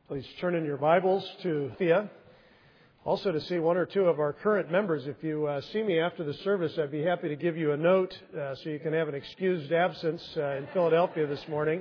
Please turn in your Bibles to Thea. Also to see one or two of our current members. If you see me after the service, I'd be happy to give you a note so you can have an excused absence in Philadelphia this morning.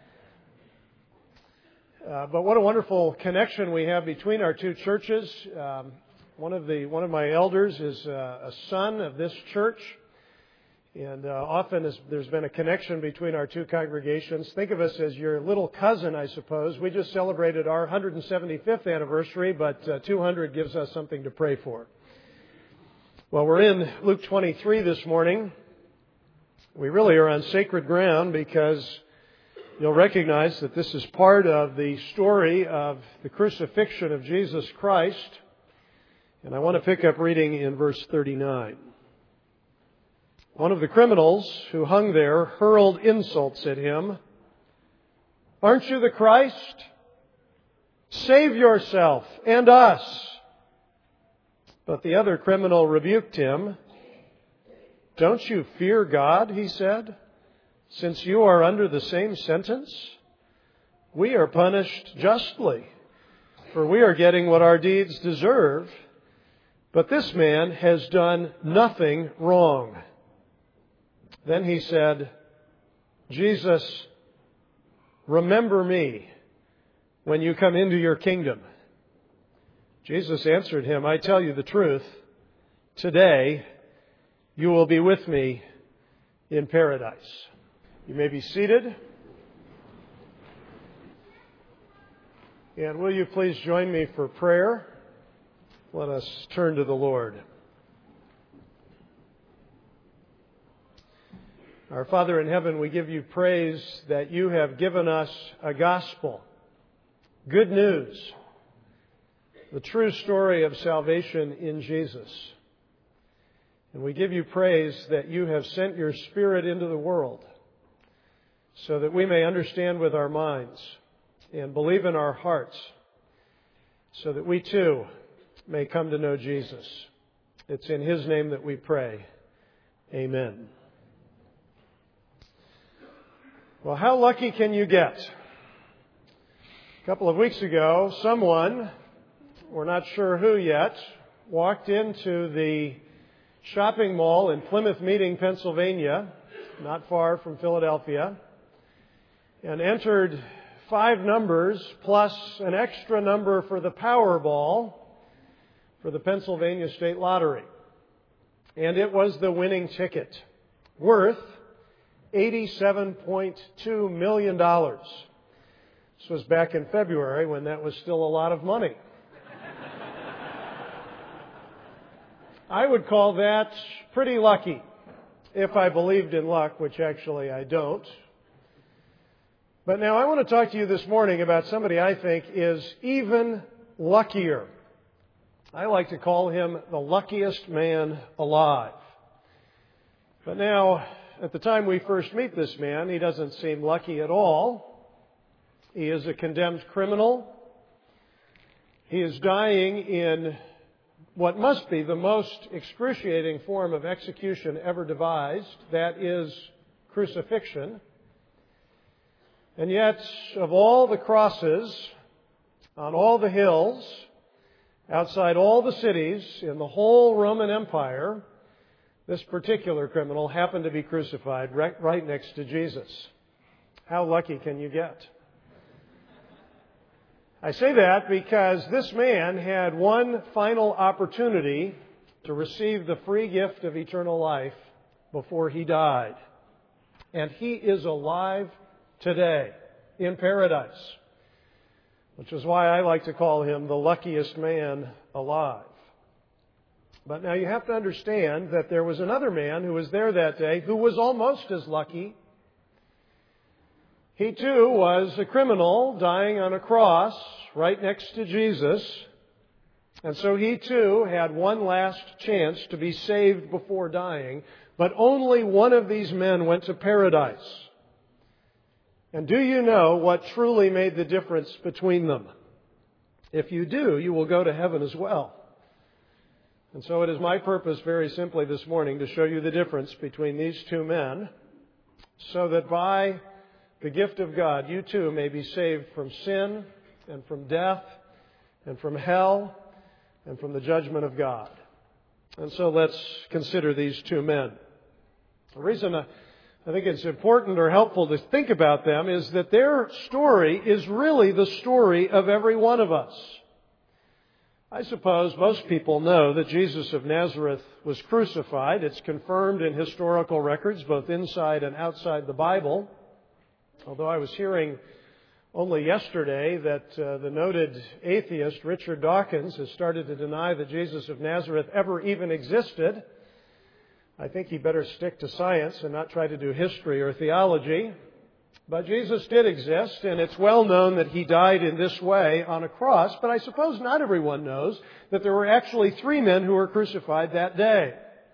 But what a wonderful connection we have between our two churches. One of my elders is a son of this church. And often there's been a connection between our two congregations. Think of us as your little cousin, I suppose. We just celebrated our 175th anniversary, but 200 gives us something to pray for. Well, we're in Luke 23 this morning. We really are on sacred ground because you'll recognize that this is part of the story of the crucifixion of Jesus Christ. And I want to pick up reading in verse 39. One of the criminals who hung there hurled insults at him. "Aren't you the Christ? Save yourself and us." But the other criminal rebuked him. "Don't you fear God," he said, "since you are under the same sentence? We are punished justly, for we are getting what our deeds deserve. But this man has done nothing wrong." Then he said, "Jesus, remember me when you come into your kingdom." Jesus answered him, "I tell you the truth, today you will be with me in paradise." You may be seated. And will you please join me for prayer? Let us turn to the Lord. Our Father in heaven, we give you praise that you have given us a gospel, good news, the true story of salvation in Jesus. And we give you praise that you have sent your Spirit into the world so that we may understand with our minds and believe in our hearts so that we too may come to know Jesus. It's in His name that we pray. Amen. Well, how lucky can you get? A couple of weeks ago, someone, we're not sure who yet, walked into the shopping mall in Plymouth Meeting, Pennsylvania, not far from Philadelphia, and entered 5 numbers plus an extra number for the Powerball for the Pennsylvania State Lottery. And it was the winning ticket, worth $87.2 million. This was back in February when that was still a lot of money. I would call that pretty lucky, if I believed in luck, which actually I don't. But now I want to talk to you this morning about somebody I think is even luckier. I like to call him the luckiest man alive. But now, at the time we first meet this man, he doesn't seem lucky at all. He is a condemned criminal. He is dying in what must be the most excruciating form of execution ever devised. That is crucifixion. And yet, of all the crosses on all the hills, outside all the cities in the whole Roman Empire, this particular criminal happened to be crucified right next to Jesus. How lucky can you get? I say that because this man had one final opportunity to receive the free gift of eternal life before he died. And he is alive today in paradise, which is why I like to call him the luckiest man alive. But now you have to understand that there was another man who was there that day who was almost as lucky. He too was a criminal dying on a cross right next to Jesus. And so he too had one last chance to be saved before dying. But only one of these men went to paradise. And do you know what truly made the difference between them? If you do, you will go to heaven as well. And so it is my purpose very simply this morning to show you the difference between these two men so that by the gift of God you too may be saved from sin and from death and from hell and from the judgment of God. And so let's consider these two men. The reason I think it's important or helpful to think about them is that their story is really the story of every one of us. I suppose most people know that Jesus of Nazareth was crucified. It's confirmed in historical records, both inside and outside the Bible. Although I was hearing only yesterday that the noted atheist Richard Dawkins has started to deny that Jesus of Nazareth ever even existed. I think he better stick to science and not try to do history or theology. But Jesus did exist, and it's well known that He died in this way on a cross. But I suppose not everyone knows that there were actually 3 men who were crucified that day.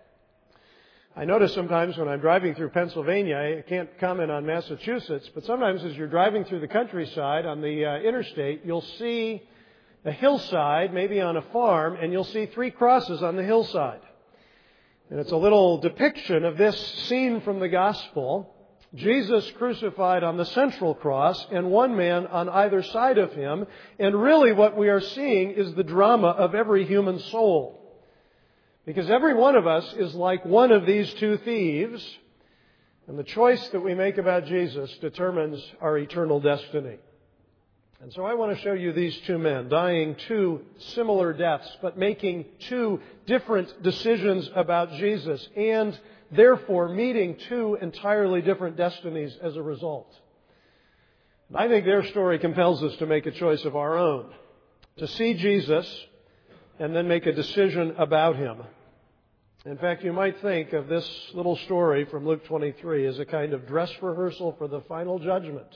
I notice sometimes when I'm driving through Pennsylvania, I can't comment on Massachusetts, but sometimes as you're driving through the countryside on the interstate, you'll see a hillside, maybe on a farm, and you'll see 3 crosses on the hillside. And it's a little depiction of this scene from the Gospel. Jesus crucified on the central cross and 1 man on either side of Him. And really what we are seeing is the drama of every human soul. Because every one of us is like one of these 2 thieves. And the choice that we make about Jesus determines our eternal destiny. And so I want to show you these 2 men dying 2 similar deaths, but making 2 different decisions about Jesus, and therefore meeting 2 entirely different destinies as a result. And I think their story compels us to make a choice of our own, to see Jesus and then make a decision about Him. In fact, you might think of this little story from Luke 23 as a kind of dress rehearsal for the final judgment.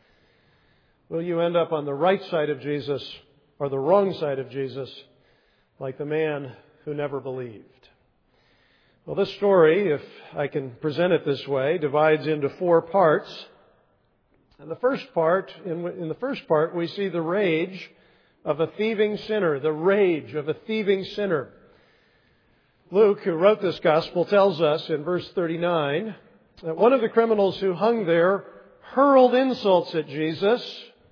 Will you end up on the right side of Jesus or the wrong side of Jesus, like the man who never believed? Well, this story, if I can present it this way, divides into 4 parts. And the first part, in the first part, we see the rage of a thieving sinner, the rage of a thieving sinner. Luke, who wrote this gospel, tells us in verse 39 that one of the criminals who hung there hurled insults at Jesus.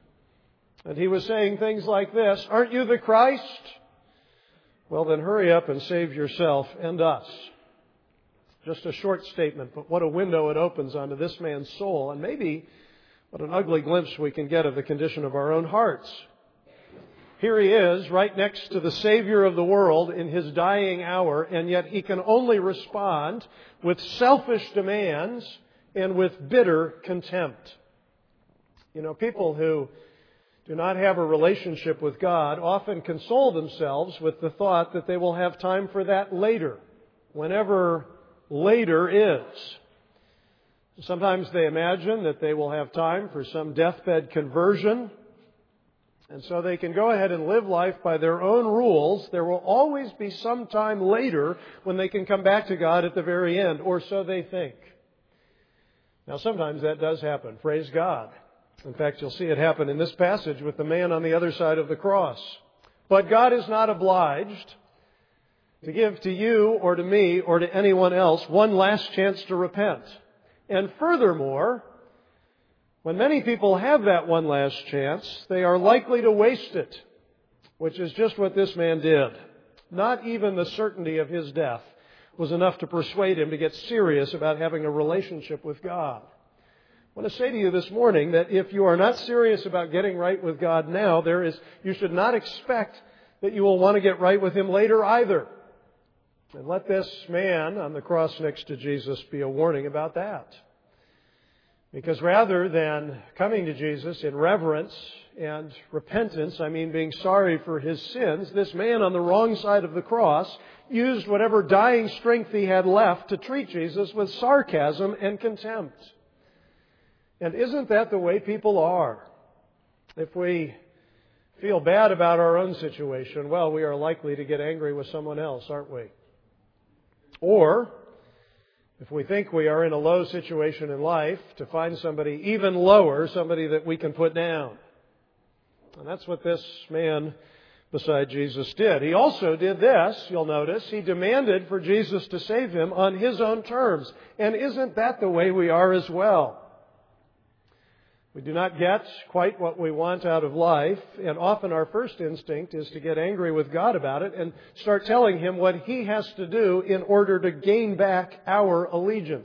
And he was saying things like this: "Aren't you the Christ? Well, then hurry up and save yourself and us." Just a short statement, but what a window it opens onto this man's soul, and maybe what an ugly glimpse we can get of the condition of our own hearts. Here he is, right next to the Savior of the world in His dying hour, and yet he can only respond with selfish demands and with bitter contempt. You know, people who do not have a relationship with God often console themselves with the thought that they will have time for that later, whenever later is. Sometimes they imagine that they will have time for some deathbed conversion, and so they can go ahead and live life by their own rules. There will always be some time later when they can come back to God at the very end, or so they think. Now, sometimes that does happen. Praise God. In fact, you'll see it happen in this passage with the man on the other side of the cross. But God is not obliged to give to you or to me or to anyone else one last chance to repent. And furthermore, when many people have that one last chance, they are likely to waste it, which is just what this man did. Not even the certainty of his death was enough to persuade him to get serious about having a relationship with God. I want to say to you this morning that if you are not serious about getting right with God now, you should not expect that you will want to get right with Him later either. And let this man on the cross next to Jesus be a warning about that. Because rather than coming to Jesus in reverence and repentance, being sorry for his sins, this man on the wrong side of the cross used whatever dying strength he had left to treat Jesus with sarcasm and contempt. And isn't that the way people are? If we feel bad about our own situation, well, we are likely to get angry with someone else, aren't we? Or, if we think we are in a low situation in life, to find somebody even lower, somebody that we can put down. And that's what this man beside Jesus did. He also did this, you'll notice. He demanded for Jesus to save him on His own terms. And isn't that the way we are as well? We do not get quite what we want out of life, and often our first instinct is to get angry with God about it and start telling Him what He has to do in order to gain back our allegiance.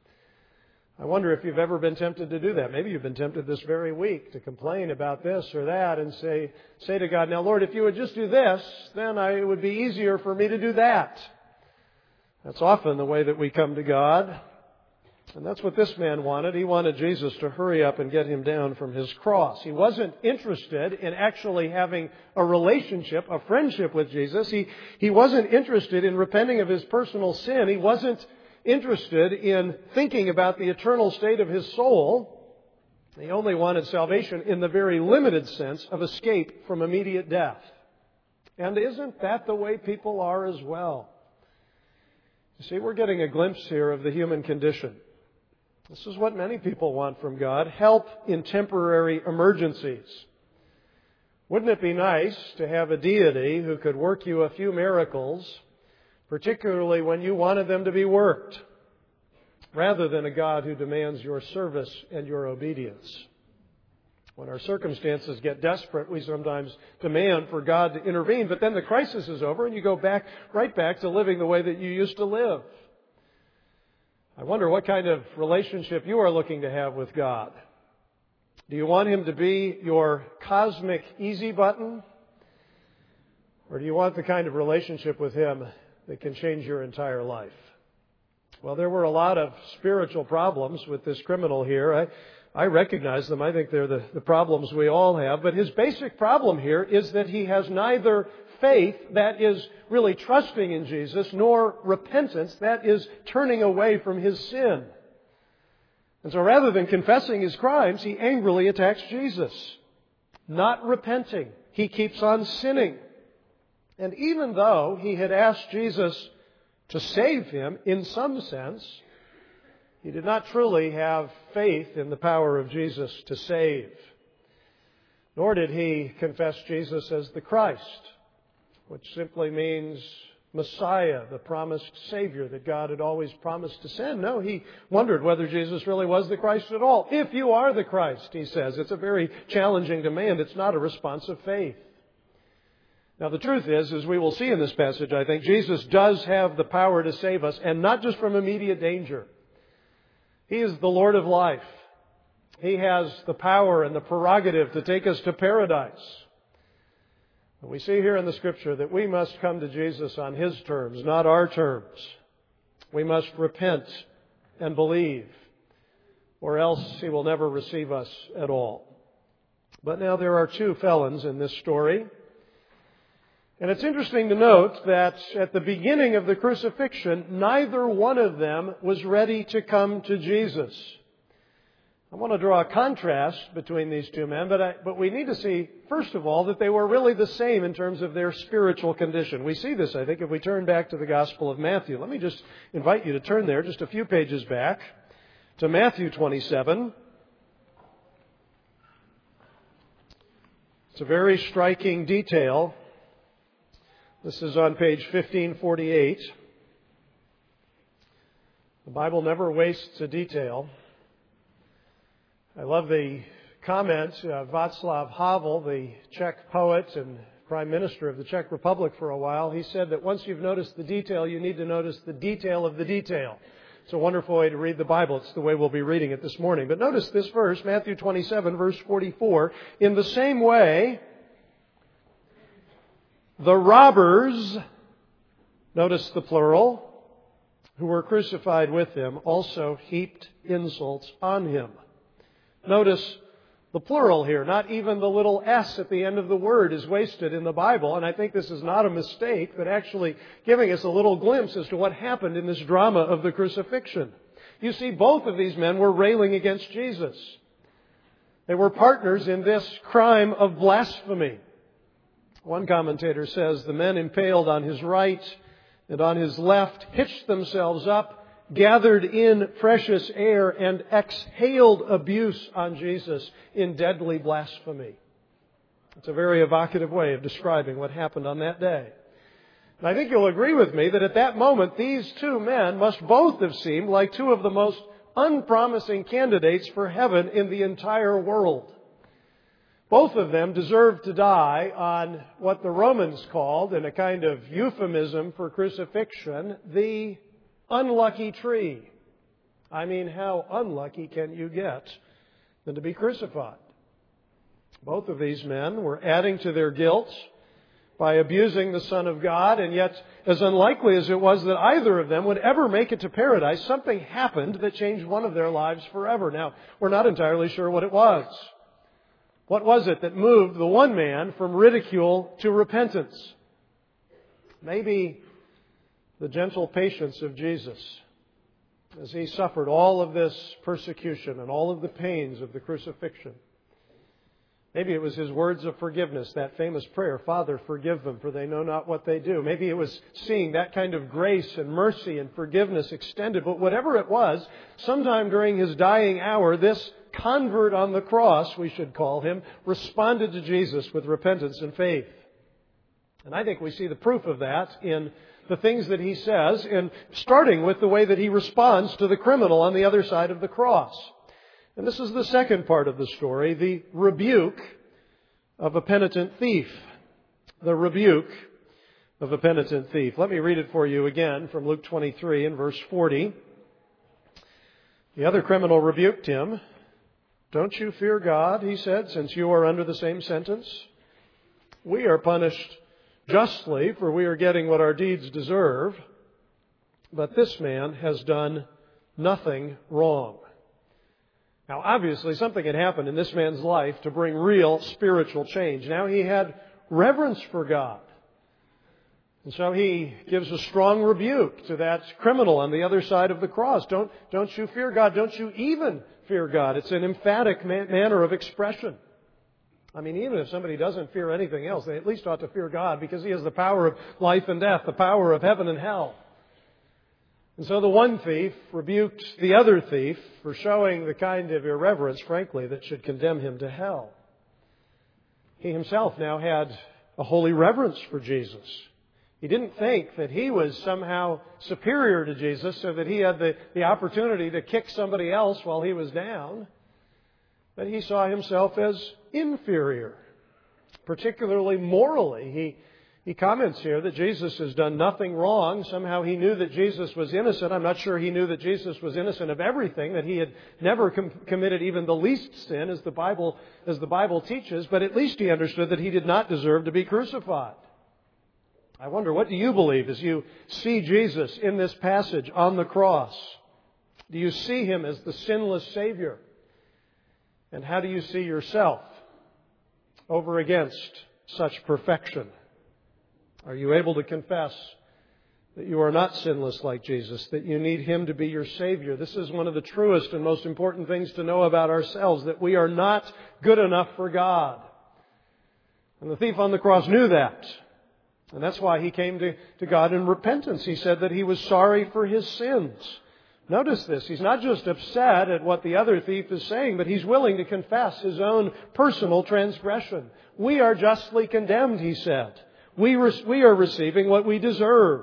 I wonder if you've ever been tempted to do that. Maybe you've been tempted this very week to complain about this or that and say to God, now Lord, if you would just do this, then it would be easier for me to do that. That's often the way that we come to God. And that's what this man wanted. He wanted Jesus to hurry up and get him down from his cross. He wasn't interested in actually having a relationship, a friendship with Jesus. He wasn't interested in repenting of his personal sin. He wasn't interested in thinking about the eternal state of his soul. He only wanted salvation in the very limited sense of escape from immediate death. And isn't that the way people are as well? You see, we're getting a glimpse here of the human condition. This is what many people want from God, help in temporary emergencies. Wouldn't it be nice to have a deity who could work you a few miracles, particularly when you wanted them to be worked, rather than a God who demands your service and your obedience? When our circumstances get desperate, we sometimes demand for God to intervene, but then the crisis is over and you go right back to living the way that you used to live. I wonder what kind of relationship you are looking to have with God. Do you want Him to be your cosmic easy button? Or do you want the kind of relationship with Him that can change your entire life? Well, there were a lot of spiritual problems with this criminal here. I recognize them. I think they're the problems we all have. But his basic problem here is that he has neither faith, that is really trusting in Jesus, nor repentance, that is turning away from his sin. And so rather than confessing his crimes, he angrily attacks Jesus. Not repenting, he keeps on sinning. And even though he had asked Jesus to save him in some sense, he did not truly have faith in the power of Jesus to save. Nor did he confess Jesus as the Christ, which simply means Messiah, the promised Savior that God had always promised to send. No, he wondered whether Jesus really was the Christ at all. If you are the Christ, he says. It's a very challenging demand. It's not a response of faith. Now, the truth is, as we will see in this passage, I think, Jesus does have the power to save us, and not just from immediate danger. He is the Lord of life. He has the power and the prerogative to take us to paradise. We see here in the Scripture that we must come to Jesus on His terms, not our terms. We must repent and believe, or else He will never receive us at all. But now there are two felons in this story. And it's interesting to note that at the beginning of the crucifixion, neither one of them was ready to come to Jesus. I want to draw a contrast between these two men, but we need to see, first of all, that they were really the same in terms of their spiritual condition. We see this, I think, if we turn back to the Gospel of Matthew. Let me just invite you to turn there just a few pages back to Matthew 27. It's a very striking detail. This is on page 1548. The Bible never wastes a detail. I love the comment of Václav Havel, the Czech poet and Prime Minister of the Czech Republic for a while. He said that once you've noticed the detail, you need to notice the detail of the detail. It's a wonderful way to read the Bible. It's the way we'll be reading it this morning. But notice this verse, Matthew 27, verse 44. In the same way, the robbers, notice the plural, who were crucified with him, also heaped insults on him. Notice the plural here. Not even the little s at the end of the word is wasted in the Bible. And I think this is not a mistake, but actually giving us a little glimpse as to what happened in this drama of the crucifixion. You see, both of these men were railing against Jesus. They were partners in this crime of blasphemy. One commentator says the men impaled on his right and on his left hitched themselves up, gathered in precious air, and exhaled abuse on Jesus in deadly blasphemy. It's a very evocative way of describing what happened on that day. And I think you'll agree with me that at that moment, these two men must both have seemed like two of the most unpromising candidates for heaven in the entire world. Both of them deserved to die on what the Romans called, in a kind of euphemism for crucifixion, the unlucky tree. I mean, how unlucky can you get than to be crucified? Both of these men were adding to their guilt by abusing the Son of God, and yet, as unlikely as it was that either of them would ever make it to paradise, something happened that changed one of their lives forever. Now, we're not entirely sure what it was. What was it that moved the one man from ridicule to repentance? Maybe the gentle patience of Jesus as He suffered all of this persecution and all of the pains of the crucifixion. Maybe it was His words of forgiveness, that famous prayer, "Father, forgive them, for they know not what they do." Maybe it was seeing that kind of grace and mercy and forgiveness extended. But whatever it was, sometime during His dying hour, this convert on the cross, we should call him, responded to Jesus with repentance and faith. And I think we see the proof of that in the things that He says, and starting with the way that He responds to the criminal on the other side of the cross. And this is the second part of the story, the rebuke of a penitent thief. The rebuke of a penitent thief. Let me read it for you again from Luke 23 and verse 40. The other criminal rebuked him. "Don't you fear God," he said, "since you are under the same sentence? We are punished justly, for we are getting what our deeds deserve. But this man has done nothing wrong." Now, obviously, something had happened in this man's life to bring real spiritual change. Now he had reverence for God. And so he gives a strong rebuke to that criminal on the other side of the cross. Don't you fear God? Don't you even fear God? It's an emphatic manner of expression. I mean, even if somebody doesn't fear anything else, they at least ought to fear God, because He has the power of life and death, the power of heaven and hell. And so the one thief rebuked the other thief for showing the kind of irreverence, frankly, that should condemn him to hell. He himself now had a holy reverence for Jesus. He didn't think that he was somehow superior to Jesus so that he had the opportunity to kick somebody else while he was down. But he saw himself as inferior, particularly morally. He comments here that Jesus has done nothing wrong. Somehow he knew that Jesus was innocent. I'm not sure he knew that Jesus was innocent of everything, that He had never committed even the least sin, as the Bible teaches. But at least he understood that he did not deserve to be crucified. I wonder, what do you believe as you see Jesus in this passage on the cross? Do you see Him as the sinless Savior? And how do you see yourself over against such perfection? Are you able to confess that you are not sinless like Jesus, that you need Him to be your Savior? This is one of the truest and most important things to know about ourselves, that we are not good enough for God. And the thief on the cross knew that. And that's why he came to God in repentance. He said that he was sorry for his sins. Notice this. He's not just upset at what the other thief is saying, but he's willing to confess his own personal transgression. We are justly condemned, he said. We are receiving what we deserve.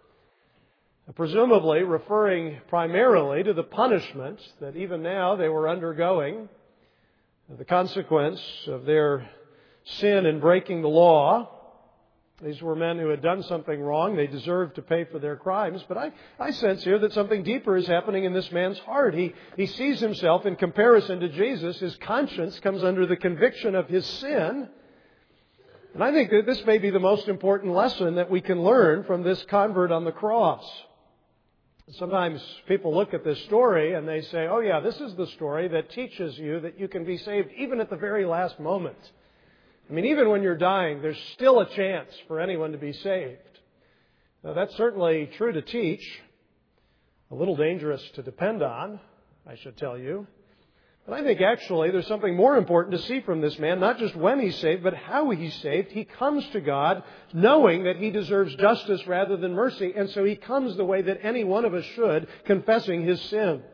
Presumably referring primarily to the punishment that even now they were undergoing, the consequence of their sin in breaking the law. These were men who had done something wrong. They deserved to pay for their crimes. But I sense here that something deeper is happening in this man's heart. He sees himself in comparison to Jesus. His conscience comes under the conviction of his sin. And I think that this may be the most important lesson that we can learn from this convert on the cross. Sometimes people look at this story and they say, "Oh yeah, this is the story that teaches you that you can be saved even at the very last moment. I mean, even when you're dying, there's still a chance for anyone to be saved." Now, that's certainly true to teach. A little dangerous to depend on, I should tell you. But I think actually there's something more important to see from this man, not just when he's saved, but how he's saved. He comes to God knowing that he deserves justice rather than mercy, and so he comes the way that any one of us should, confessing his sins.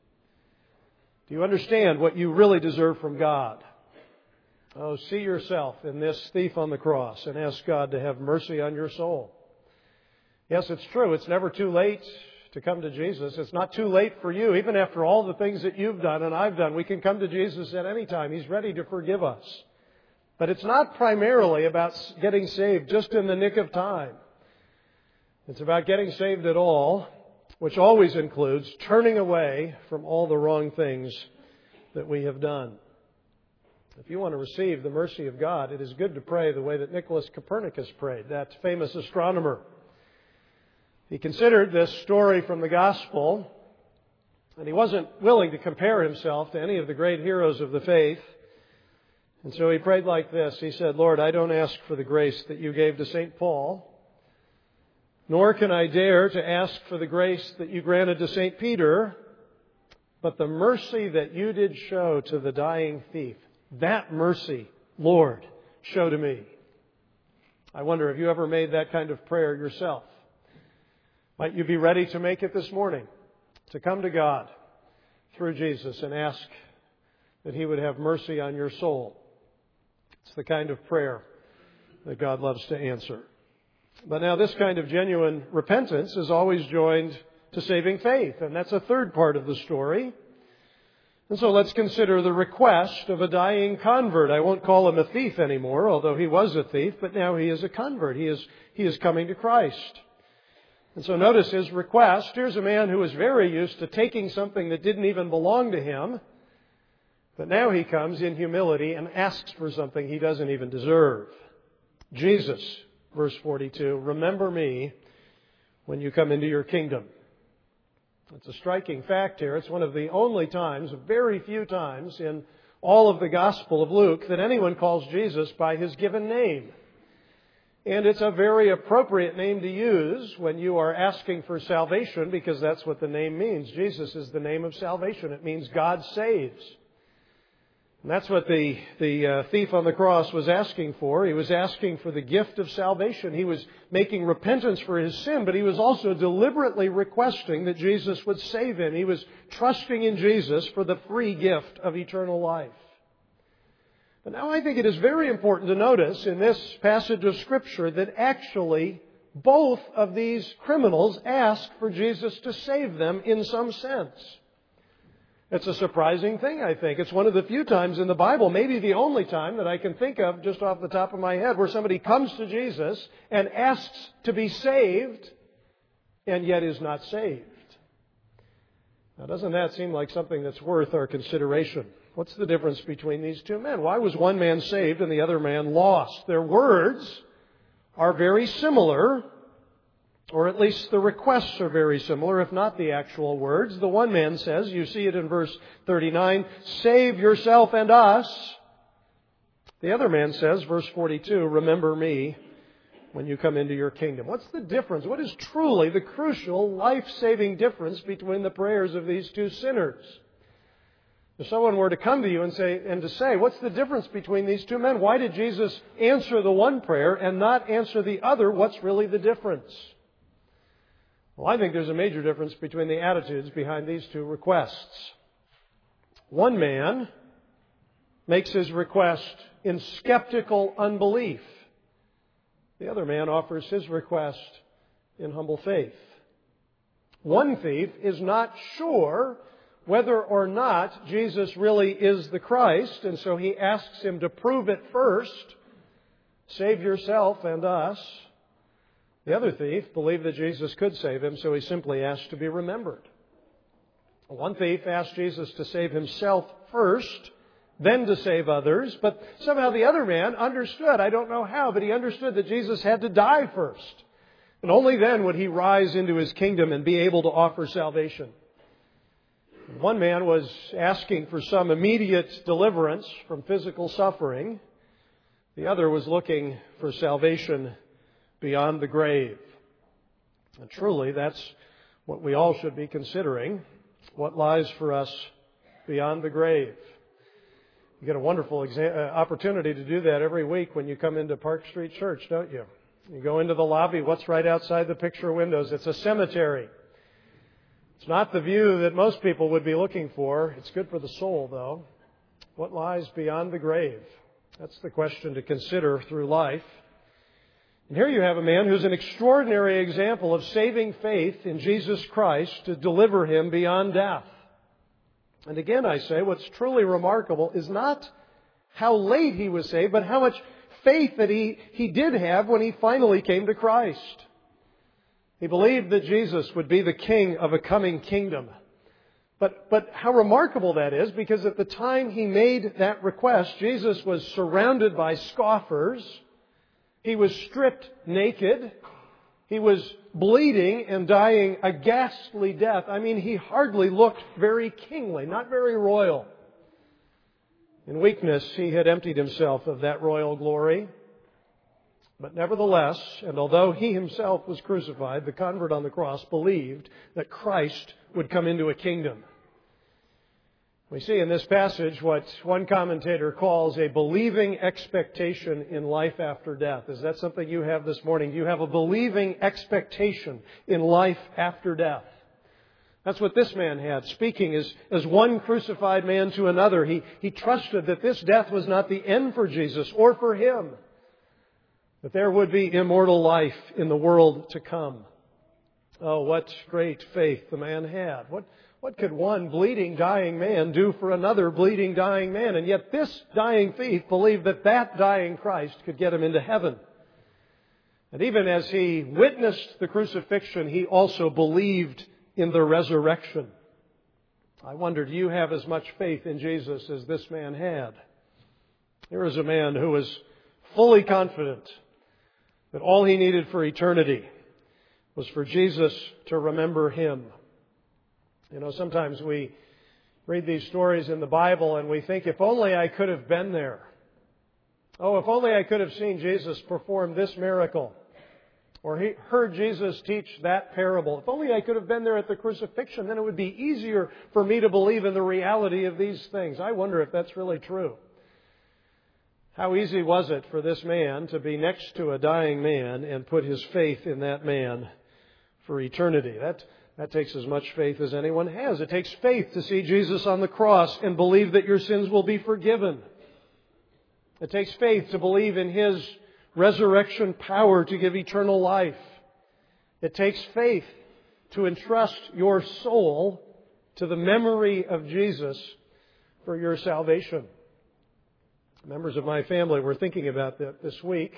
Do you understand what you really deserve from God? Oh, see yourself in this thief on the cross and ask God to have mercy on your soul. Yes, it's true. It's never too late to come to Jesus. It's not too late for you, even after all the things that you've done and I've done. We can come to Jesus at any time. He's ready to forgive us. But it's not primarily about getting saved just in the nick of time. It's about getting saved at all, which always includes turning away from all the wrong things that we have done. If you want to receive the mercy of God, it is good to pray the way that Nicholas Copernicus prayed, that famous astronomer. He considered this story from the Gospel, and he wasn't willing to compare himself to any of the great heroes of the faith. And so he prayed like this. He said, Lord, I don't ask for the grace that you gave to St. Paul, nor can I dare to ask for the grace that you granted to St. Peter, but the mercy that you did show to the dying thief. That mercy, Lord, show to me. I wonder, have you ever made that kind of prayer yourself? Might you be ready to make it this morning, to come to God through Jesus and ask that He would have mercy on your soul? It's the kind of prayer that God loves to answer. But now this kind of genuine repentance is always joined to saving faith, and that's a third part of the story. And so let's consider the request of a dying convert. I won't call him a thief anymore, although he was a thief, but now he is a convert. He is coming to Christ. And so notice his request. Here's a man who was very used to taking something that didn't even belong to him, but now he comes in humility and asks for something he doesn't even deserve. Jesus, verse 42, remember me when you come into your kingdom. It's a striking fact here. It's one of the only times, very few times, in all of the Gospel of Luke that anyone calls Jesus by His given name. And it's a very appropriate name to use when you are asking for salvation, because that's what the name means. Jesus is the name of salvation. It means God saves. And that's what the thief on the cross was asking for. He was asking for the gift of salvation. He was making repentance for his sin, but he was also deliberately requesting that Jesus would save him. He was trusting in Jesus for the free gift of eternal life. But now I think it is very important to notice in this passage of Scripture that actually both of these criminals ask for Jesus to save them in some sense. It's a surprising thing, I think. It's one of the few times in the Bible, maybe the only time that I can think of just off the top of my head, where somebody comes to Jesus and asks to be saved and yet is not saved. Now, doesn't that seem like something that's worth our consideration? What's the difference between these two men? Why was one man saved and the other man lost? Their words are very similar, or at least the requests are very similar, if not the actual words. The one man says, you see it in verse 39, save yourself and us. The other man says, verse 42, remember me when you come into your kingdom. What's the difference? What is truly the crucial, life-saving difference between the prayers of these two sinners? If someone were to come to you and say, what's the difference between these two men? Why did Jesus answer the one prayer and not answer the other? What's really the difference? Well, I think there's a major difference between the attitudes behind these two requests. One man makes his request in skeptical unbelief. The other man offers his request in humble faith. One thief is not sure whether or not Jesus really is the Christ, and so he asks him to prove it first. Save yourself and us. The other thief believed that Jesus could save him, so he simply asked to be remembered. One thief asked Jesus to save himself first, then to save others, but somehow the other man understood, I don't know how, but he understood that Jesus had to die first. And only then would he rise into his kingdom and be able to offer salvation. One man was asking for some immediate deliverance from physical suffering. The other was looking for salvation beyond the grave. And truly, that's what we all should be considering. What lies for us beyond the grave? You get a wonderful opportunity to do that every week when you come into Park Street Church, don't you? You go into the lobby. What's right outside the picture windows? It's a cemetery. It's not the view that most people would be looking for. It's good for the soul, though. What lies beyond the grave? That's the question to consider through life. And here you have a man who's an extraordinary example of saving faith in Jesus Christ to deliver him beyond death. And again, I say, what's truly remarkable is not how late he was saved, but how much faith that he did have when he finally came to Christ. He believed that Jesus would be the king of a coming kingdom. But how remarkable that is, because at the time he made that request, Jesus was surrounded by scoffers. He was stripped naked. He was bleeding and dying a ghastly death. I mean, he hardly looked very kingly, not very royal. In weakness, he had emptied himself of that royal glory. But nevertheless, and although he himself was crucified, the convert on the cross believed that Christ would come into a kingdom. We see in this passage what one commentator calls a believing expectation in life after death. Is that something you have this morning? Do you have a believing expectation in life after death? That's what this man had, speaking as one crucified man to another. He trusted that this death was not the end for Jesus or for him, that there would be immortal life in the world to come. Oh, what great faith the man had. What could one bleeding, dying man do for another bleeding, dying man? And yet this dying thief believed that dying Christ could get him into heaven. And even as he witnessed the crucifixion, he also believed in the resurrection. I wonder, do you have as much faith in Jesus as this man had? Here is a man who was fully confident that all he needed for eternity was for Jesus to remember him. You know, sometimes we read these stories in the Bible and we think, if only I could have been there. Oh, if only I could have seen Jesus perform this miracle. Or heard Jesus teach that parable. If only I could have been there at the crucifixion, then it would be easier for me to believe in the reality of these things. I wonder if that's really true. How easy was it for this man to be next to a dying man and put his faith in that man for eternity? That takes as much faith as anyone has. It takes faith to see Jesus on the cross and believe that your sins will be forgiven. It takes faith to believe in His resurrection power to give eternal life. It takes faith to entrust your soul to the memory of Jesus for your salvation. Members of my family were thinking about that this week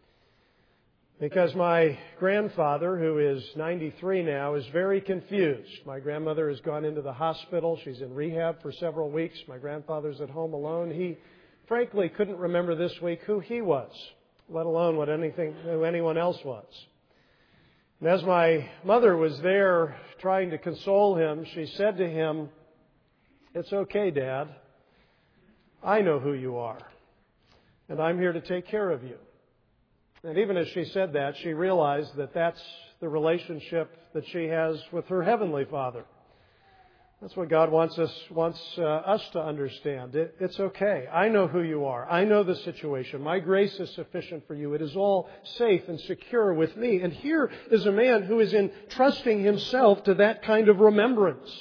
because my grandfather, who is 93 now, is very confused. My grandmother has gone into the hospital. She's in rehab for several weeks. My grandfather's at home alone. He frankly couldn't remember this week who he was, let alone who anyone else was. And as my mother was there trying to console him, she said to him, "It's okay, Dad. I know who you are, and I'm here to take care of you." And even as she said that, she realized that that's the relationship that she has with her Heavenly Father. That's what God wants us to understand. It's okay. I know who you are. I know the situation. My grace is sufficient for you. It is all safe and secure with me. And here is a man who is entrusting himself to that kind of remembrance.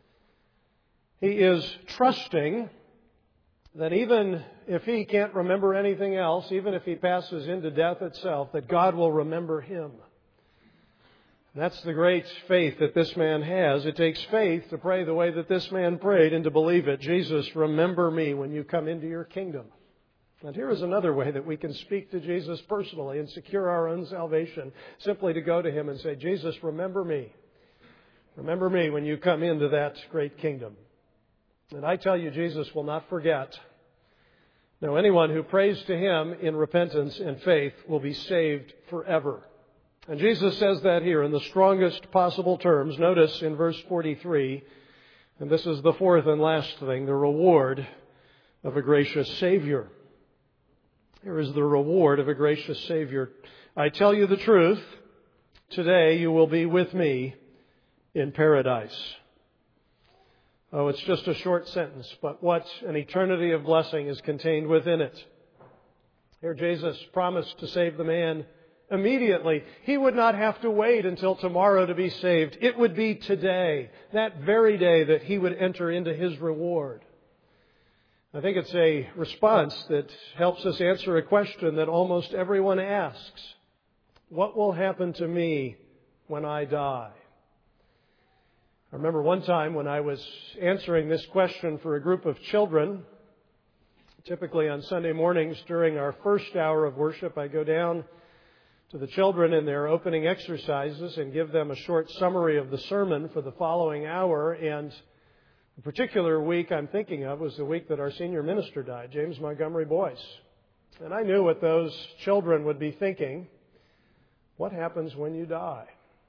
He is trusting that even if he can't remember anything else, even if he passes into death itself, that God will remember him. That's the great faith that this man has. It takes faith to pray the way that this man prayed and to believe it. Jesus, remember me when you come into your kingdom. And here is another way that we can speak to Jesus personally and secure our own salvation. Simply to go to Him and say, Jesus, remember me. Remember me when you come into that great kingdom. And I tell you, Jesus will not forget. No, anyone who prays to Him in repentance and faith will be saved forever. And Jesus says that here in the strongest possible terms. Notice in verse 43, and this is the fourth and last thing, the reward of a gracious Savior. Here is the reward of a gracious Savior. I tell you the truth, today you will be with me in paradise. Oh, it's just a short sentence, but what an eternity of blessing is contained within it. Here Jesus promised to save the man immediately. He would not have to wait until tomorrow to be saved. It would be today, that very day, that he would enter into his reward. I think it's a response that helps us answer a question that almost everyone asks. What will happen to me when I die? I remember one time when I was answering this question for a group of children. Typically on Sunday mornings during our first hour of worship, I go down to the children in their opening exercises and give them a short summary of the sermon for the following hour. And the particular week I'm thinking of was the week that our senior minister died, James Montgomery Boyce. And I knew what those children would be thinking. What happens when you die?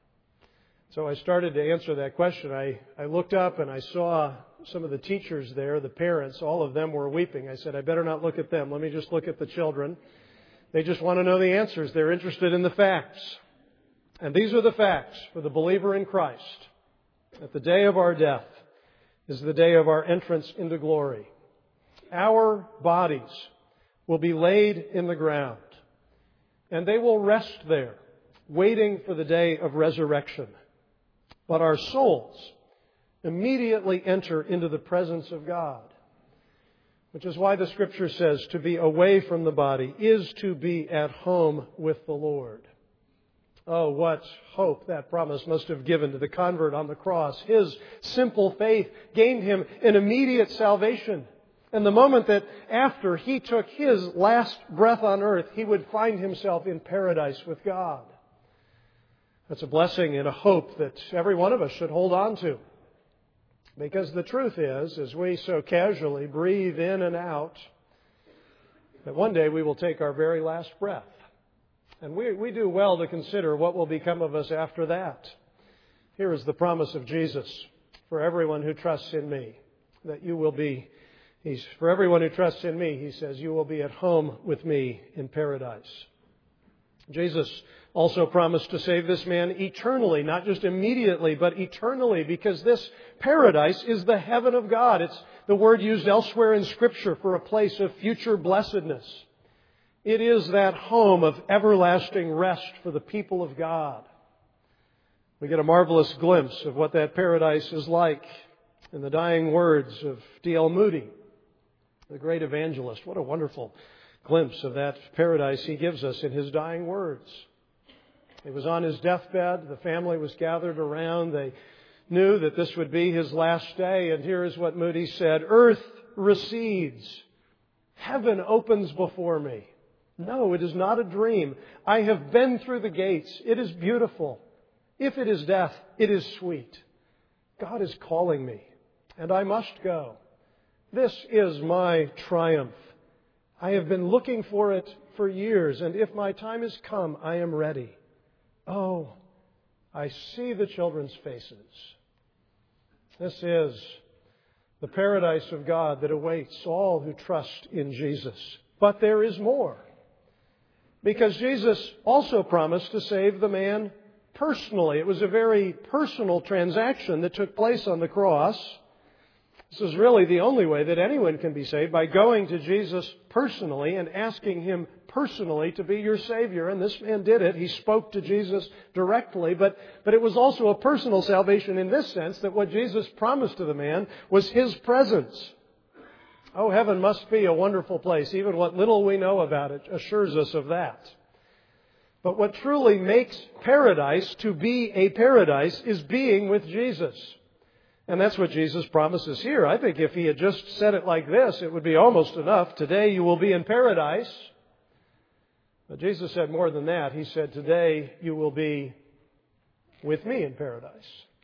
So I started to answer that question. I looked up and I saw some of the teachers there, the parents, all of them were weeping. I said, I better not look at them. Let me just look at the children. They just want to know the answers. They're interested in the facts. And these are the facts for the believer in Christ. That the day of our death is the day of our entrance into glory. Our bodies will be laid in the ground. And they will rest there, waiting for the day of resurrection. But our souls immediately enter into the presence of God. Which is why the Scripture says to be away from the body is to be at home with the Lord. Oh, what hope that promise must have given to the convert on the cross. His simple faith gained him an immediate salvation. And the moment that after he took his last breath on earth, he would find himself in paradise with God. That's a blessing and a hope that every one of us should hold on to. Because the truth is, as we so casually breathe in and out, that one day we will take our very last breath. And we do well to consider what will become of us after that. Here is the promise of Jesus for everyone who trusts in me, that you will be, for everyone who trusts in me, he says, you will be at home with me in paradise. Jesus also promised to save this man eternally, not just immediately, but eternally, because this paradise is the heaven of God. It's the word used elsewhere in Scripture for a place of future blessedness. It is that home of everlasting rest for the people of God. We get a marvelous glimpse of what that paradise is like in the dying words of D.L. Moody, the great evangelist. What a wonderful glimpse of that paradise he gives us in his dying words. He was on his deathbed. The family was gathered around. They knew that this would be his last day. And here is what Moody said. Earth recedes. Heaven opens before me. No, it is not a dream. I have been through the gates. It is beautiful. If it is death, it is sweet. God is calling me, and I must go. This is my triumph. I have been looking for it for years, and if my time has come, I am ready. Oh, I see the children's faces. This is the paradise of God that awaits all who trust in Jesus. But there is more. Because Jesus also promised to save the man personally. It was a very personal transaction that took place on the cross. This is really the only way that anyone can be saved, by going to Jesus personally and asking Him personally to be your Savior. And this man did it. He spoke to Jesus directly. But it was also a personal salvation in this sense, that what Jesus promised to the man was His presence. Oh, heaven must be a wonderful place. Even what little we know about it assures us of that. But what truly makes paradise to be a paradise is being with Jesus. And that's what Jesus promises here. I think if He had just said it like this, it would be almost enough. Today you will be in paradise. But Jesus said more than that. He said, today you will be with me in paradise.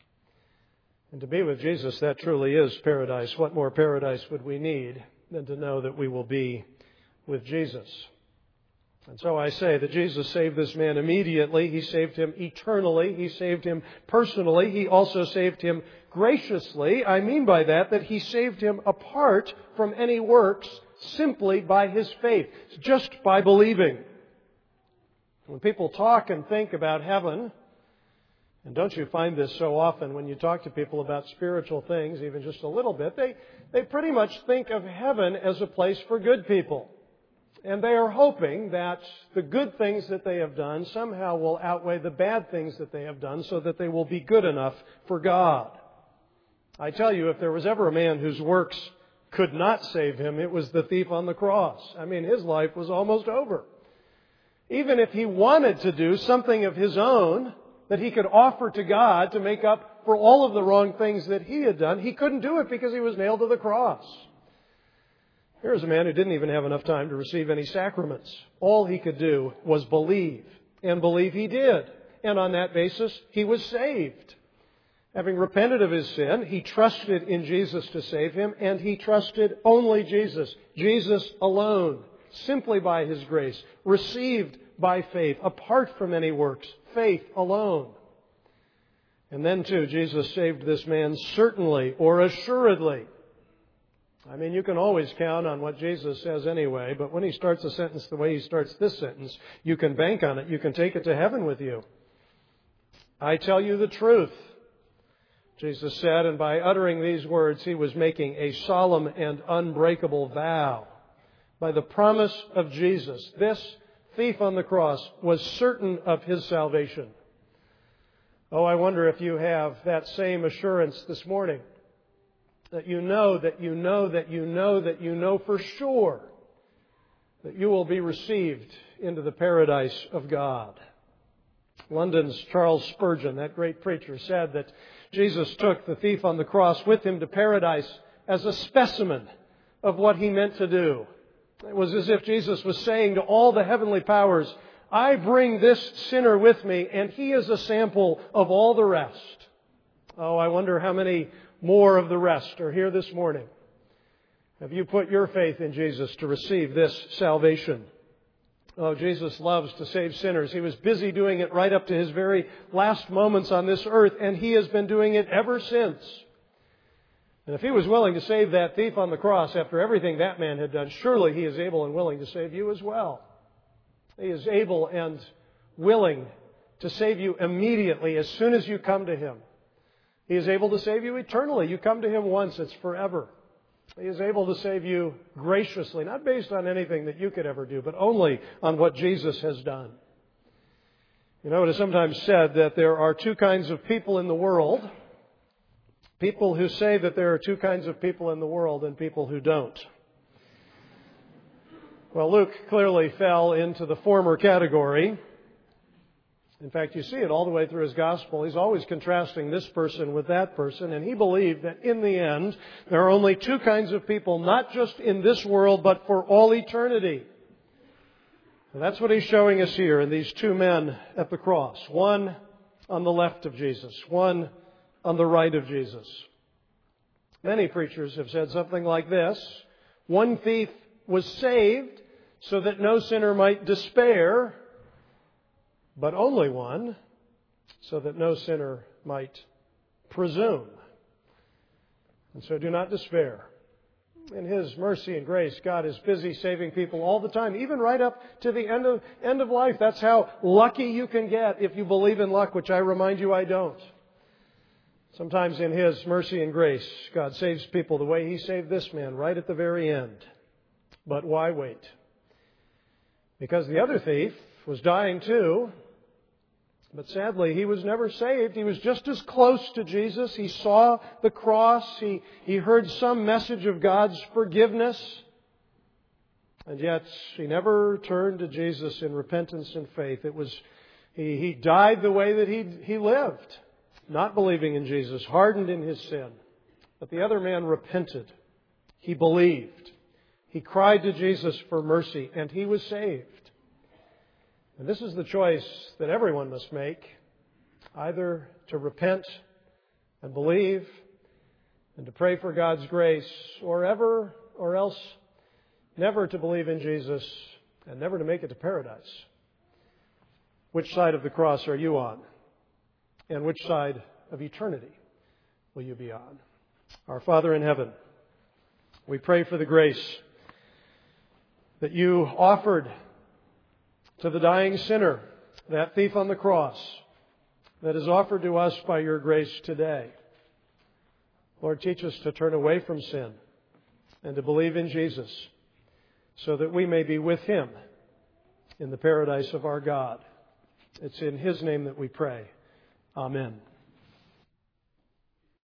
And to be with Jesus, that truly is paradise. What more paradise would we need than to know that we will be with Jesus? And so I say that Jesus saved this man immediately. He saved him eternally. He saved him personally. He also saved him graciously. I mean by that He saved him apart from any works, simply by His faith, just by believing. When people talk and think about heaven, and don't you find this so often when you talk to people about spiritual things, even just a little bit, they pretty much think of heaven as a place for good people. And they are hoping that the good things that they have done somehow will outweigh the bad things that they have done, so that they will be good enough for God. I tell you, if there was ever a man whose works could not save him, it was the thief on the cross. I mean, his life was almost over. Even if he wanted to do something of his own that he could offer to God to make up for all of the wrong things that he had done, he couldn't do it because he was nailed to the cross. Here's a man who didn't even have enough time to receive any sacraments. All he could do was believe, and believe he did. And on that basis, he was saved. Having repented of his sin, he trusted in Jesus to save him, and he trusted only Jesus, Jesus alone, simply by His grace, received by faith, apart from any works, faith alone. And then too, Jesus saved this man certainly or assuredly. I mean, you can always count on what Jesus says anyway, but when He starts a sentence the way He starts this sentence, you can bank on it. You can take it to heaven with you. I tell you the truth, Jesus said, and by uttering these words, He was making a solemn and unbreakable vow. By the promise of Jesus, this thief on the cross was certain of his salvation. Oh, I wonder if you have that same assurance this morning. That you know for sure that you will be received into the paradise of God. London's Charles Spurgeon, that great preacher, said that Jesus took the thief on the cross with Him to paradise as a specimen of what He meant to do. It was as if Jesus was saying to all the heavenly powers, I bring this sinner with me, and he is a sample of all the rest. Oh, I wonder how many more of the rest are here this morning. Have you put your faith in Jesus to receive this salvation? Oh, Jesus loves to save sinners. He was busy doing it right up to His very last moments on this earth, and He has been doing it ever since. And if He was willing to save that thief on the cross after everything that man had done, surely He is able and willing to save you as well. He is able and willing to save you immediately as soon as you come to Him. He is able to save you eternally. You come to Him once, it's forever. He is able to save you graciously, not based on anything that you could ever do, but only on what Jesus has done. You know, it is sometimes said that there are two kinds of people in the world. People who say that there are two kinds of people in the world and people who don't. Well, Luke clearly fell into the former category. In fact, you see it all the way through his gospel. He's always contrasting this person with that person, and he believed that in the end, there are only two kinds of people, not just in this world, but for all eternity. And that's what he's showing us here in these two men at the cross. One on the left of Jesus, one on the right of Jesus. Many preachers have said something like this: one thief was saved so that no sinner might despair, but only one so that no sinner might presume. And so do not despair. In His mercy and grace, God is busy saving people all the time, even right up to the end of life. That's how lucky you can get if you believe in luck, which I remind you I don't. Sometimes in His mercy and grace, God saves people the way He saved this man, right at the very end. But why wait? Because the other thief was dying too, but sadly he was never saved. He was just as close to Jesus. He saw the cross. He heard some message of God's forgiveness. And yet he never turned to Jesus in repentance and faith. He died the way that he lived, not believing in Jesus, hardened in his sin. But the other man repented. He believed. He cried to Jesus for mercy, and he was saved. And this is the choice that everyone must make, either to repent and believe and to pray for God's grace, or else never to believe in Jesus and never to make it to paradise. Which side of the cross are you on? And which side of eternity will you be on? Our Father in heaven, we pray for the grace that you offered to the dying sinner, that thief on the cross, that is offered to us by your grace today. Lord, teach us to turn away from sin and to believe in Jesus so that we may be with Him in the paradise of our God. It's in His name that we pray. Amen.